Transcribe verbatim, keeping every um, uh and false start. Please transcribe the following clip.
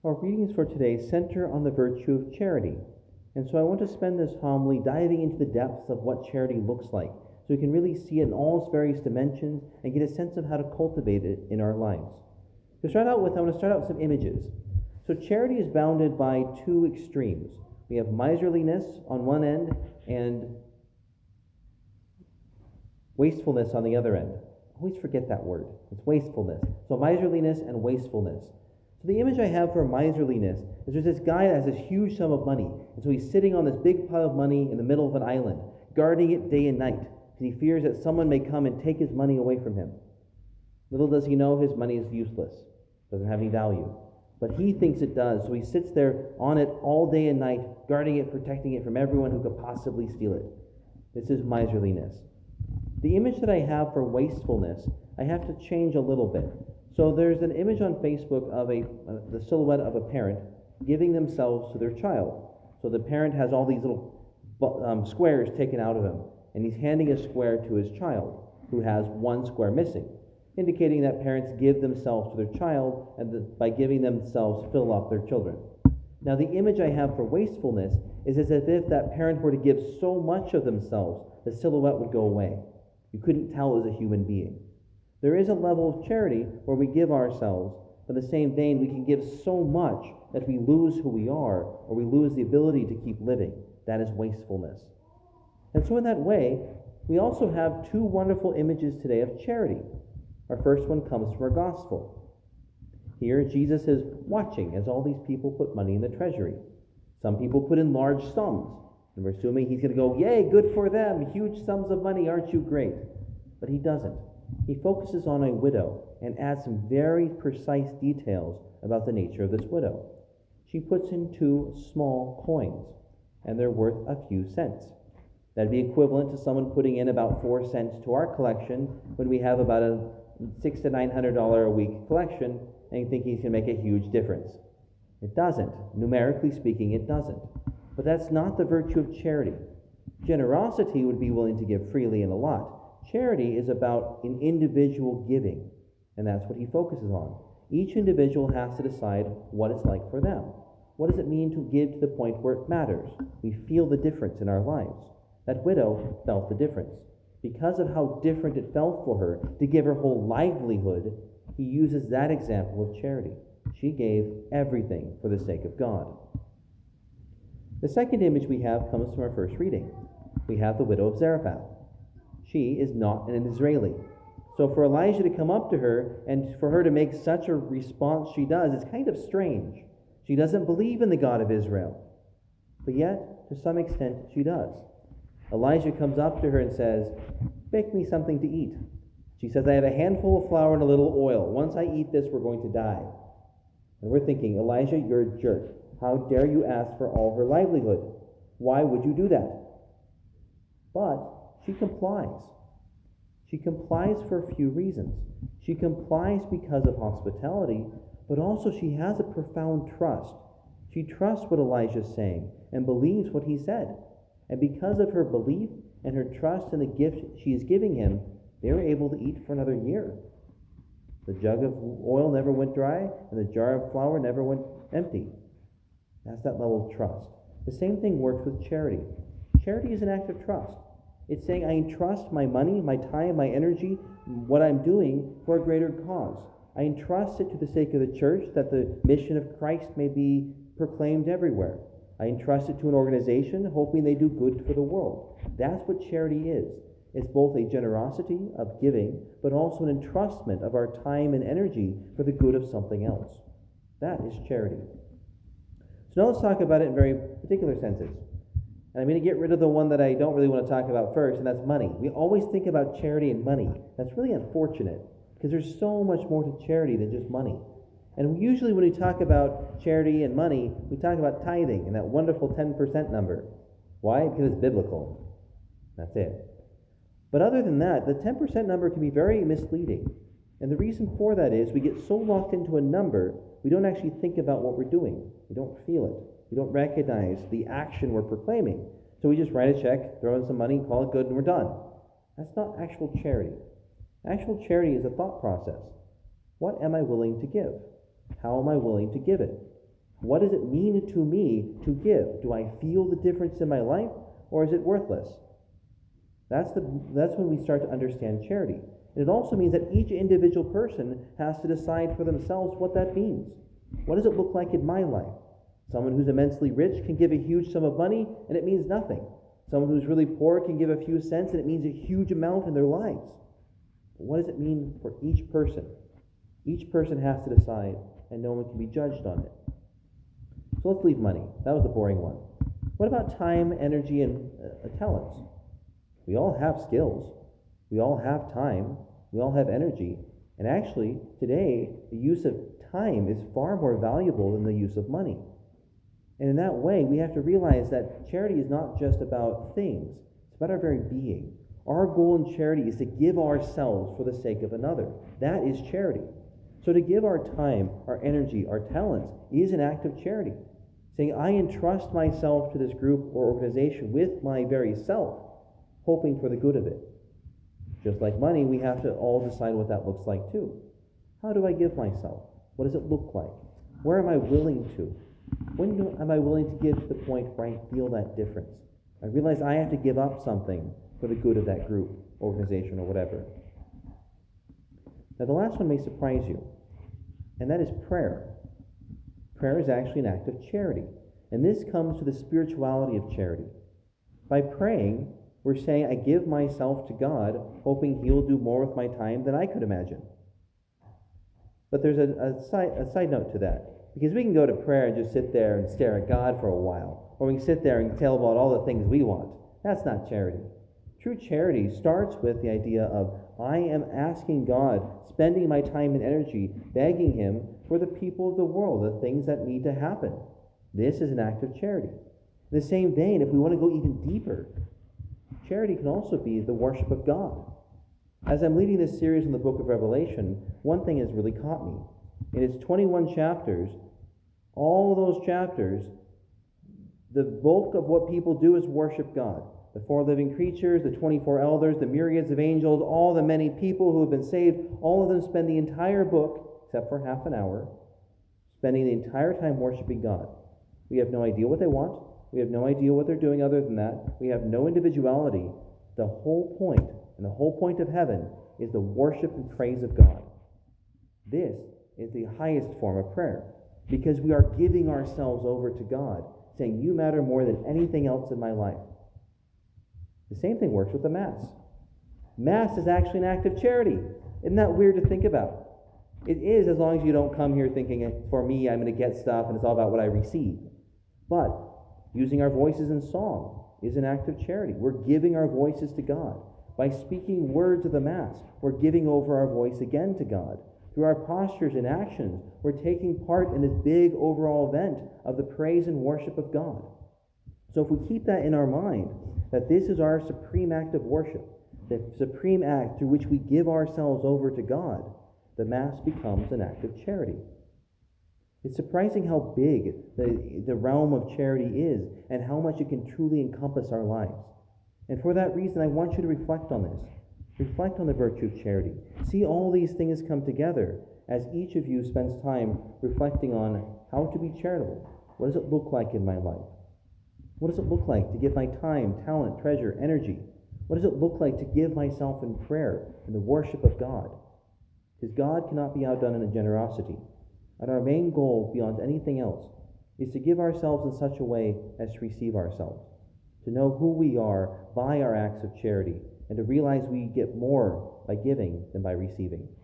Our readings for today center on the virtue of charity. And so I want to spend this homily diving into the depths of what charity looks like, so we can really see it in all its various dimensions and get a sense of how to cultivate it in our lives. To start out with, I want to start out with some images. So charity is bounded by two extremes. We have miserliness on one end and wastefulness on the other end. I always forget that word. It's wastefulness. So miserliness and wastefulness. So the image I have for miserliness is there's this guy that has this huge sum of money. And so he's sitting on this big pile of money in the middle of an island, guarding it day and night, because he fears that someone may come and take his money away from him. Little does he know his money is useless, doesn't have any value. But he thinks it does, so he sits there on it all day and night, guarding it, protecting it from everyone who could possibly steal it. This is miserliness. The image that I have for wastefulness, I have to change a little bit. So there's an image on Facebook of a uh, the silhouette of a parent giving themselves to their child. So the parent has all these little um, squares taken out of him, and he's handing a square to his child, who has one square missing, indicating that parents give themselves to their child, and the, by giving themselves fill up their children. Now the image I have for wastefulness is as if that parent were to give so much of themselves, the silhouette would go away. You couldn't tell it was a human being. There is a level of charity where we give ourselves, but in the same vein, we can give so much that we lose who we are, or we lose the ability to keep living. That is wastefulness. And so in that way, we also have two wonderful images today of charity. Our first one comes from our gospel. Here, Jesus is watching as all these people put money in the treasury. Some people put in large sums, and we're assuming he's going to go, yay, good for them, huge sums of money, aren't you great? But he doesn't. He focuses on a widow and adds some very precise details about the nature of this widow. She puts in two small coins, and they're worth a few cents. That'd be equivalent to someone putting in about four cents to our collection when we have about a six to nine hundred dollar a week collection, and you think he's going to make a huge difference. It doesn't. Numerically speaking, it doesn't. But that's not the virtue of charity. Generosity would be willing to give freely and a lot. Charity is about an individual giving, and that's what he focuses on. Each individual has to decide what it's like for them. What does it mean to give to the point where it matters? We feel the difference in our lives. That widow felt the difference. Because of how different it felt for her to give her whole livelihood, he uses that example of charity. She gave everything for the sake of God. The second image we have comes from our first reading. We have the widow of Zarephath. She is not an Israeli. So for Elijah to come up to her and for her to make such a response she does is kind of strange. She doesn't believe in the God of Israel. But yet, to some extent, she does. Elijah comes up to her and says, "Bake me something to eat." She says, "I have a handful of flour and a little oil. Once I eat this, we're going to die." And we're thinking, Elijah, you're a jerk. How dare you ask for all her livelihood? Why would you do that? But she complies. She complies for a few reasons. She complies because of hospitality, but also she has a profound trust. She trusts what Elijah's saying and believes what he said. And because of her belief and her trust in the gift she is giving him, they were able to eat for another year. The jug of oil never went dry, and the jar of flour never went empty. That's that level of trust. The same thing works with charity. Charity is an act of trust. It's saying I entrust my money, my time, my energy, what I'm doing for a greater cause. I entrust it to the sake of the church that the mission of Christ may be proclaimed everywhere. I entrust it to an organization hoping they do good for the world. That's what charity is. It's both a generosity of giving, but also an entrustment of our time and energy for the good of something else. That is charity. So now let's talk about it in very particular senses. And I'm going to get rid of the one that I don't really want to talk about first, and that's money. We always think about charity and money. That's really unfortunate, because there's so much more to charity than just money. And usually when we talk about charity and money, we talk about tithing and that wonderful ten percent number. Why? Because it's biblical. That's it. But other than that, the ten percent number can be very misleading. And the reason for that is we get so locked into a number, we don't actually think about what we're doing. We don't feel it. We don't recognize the action we're proclaiming. So we just write a check, throw in some money, call it good, and we're done. That's not actual charity. Actual charity is a thought process. What am I willing to give? How am I willing to give it? What does it mean to me to give? Do I feel the difference in my life, or is it worthless? That's, the, that's when we start to understand charity. And it also means that each individual person has to decide for themselves what that means. What does it look like in my life? Someone who's immensely rich can give a huge sum of money, and it means nothing. Someone who's really poor can give a few cents, and it means a huge amount in their lives. But what does it mean for each person? Each person has to decide, and no one can be judged on it. So let's leave money. That was the boring one. What about time, energy, and uh, talents? We all have skills. We all have time. We all have energy. And actually, today, the use of time is far more valuable than the use of money. And in that way, we have to realize that charity is not just about things. It's about our very being. Our goal in charity is to give ourselves for the sake of another. That is charity. So to give our time, our energy, our talents is an act of charity. Saying, I entrust myself to this group or organization with my very self, hoping for the good of it. Just like money, we have to all decide what that looks like too. How do I give myself? What does it look like? Where am I willing to? When do, am I willing to give to the point where I feel that difference? I realize I have to give up something for the good of that group, organization, or whatever. Now the last one may surprise you, and that is prayer. Prayer is actually an act of charity, and this comes to the spirituality of charity. By praying, we're saying, I give myself to God, hoping He'll do more with my time than I could imagine. But there's a, a, side, a side note to that. Because we can go to prayer and just sit there and stare at God for a while. Or we can sit there and tell about all the things we want. That's not charity. True charity starts with the idea of, I am asking God, spending my time and energy, begging Him for the people of the world, the things that need to happen. This is an act of charity. In the same vein, if we want to go even deeper, charity can also be the worship of God. As I'm leading this series in the book of Revelation, one thing has really caught me. In its twenty-one chapters, all those chapters, the bulk of what people do is worship God. The four living creatures, the twenty-four elders, the myriads of angels, all the many people who have been saved, all of them spend the entire book, except for half an hour, spending the entire time worshiping God. We have no idea what they want. We have no idea what they're doing other than that. We have no individuality. The whole point, and the whole point of heaven, is the worship and praise of God. This is the highest form of prayer, because we are giving ourselves over to God, saying, you matter more than anything else in my life. The same thing works with the Mass. Mass is actually an act of charity. Isn't that weird to think about? It is, as long as you don't come here thinking, for me, I'm going to get stuff, and it's all about what I receive. But using our voices in song is an act of charity. We're giving our voices to God. By speaking words of the Mass, we're giving over our voice again to God. Through our postures and actions, we're taking part in this big overall event of the praise and worship of God. So if we keep that in our mind, that this is our supreme act of worship, the supreme act through which we give ourselves over to God, the Mass becomes an act of charity. It's surprising how big the, the realm of charity is and how much it can truly encompass our lives. And for that reason, I want you to reflect on this. Reflect on the virtue of charity. See all these things come together as each of you spends time reflecting on how to be charitable. What does it look like in my life? What does it look like to give my time, talent, treasure, energy? What does it look like to give myself in prayer in the worship of God? Because God cannot be outdone in generosity. And our main goal, beyond anything else, is to give ourselves in such a way as to receive ourselves, to know who we are by our acts of charity, and to realize we get more by giving than by receiving.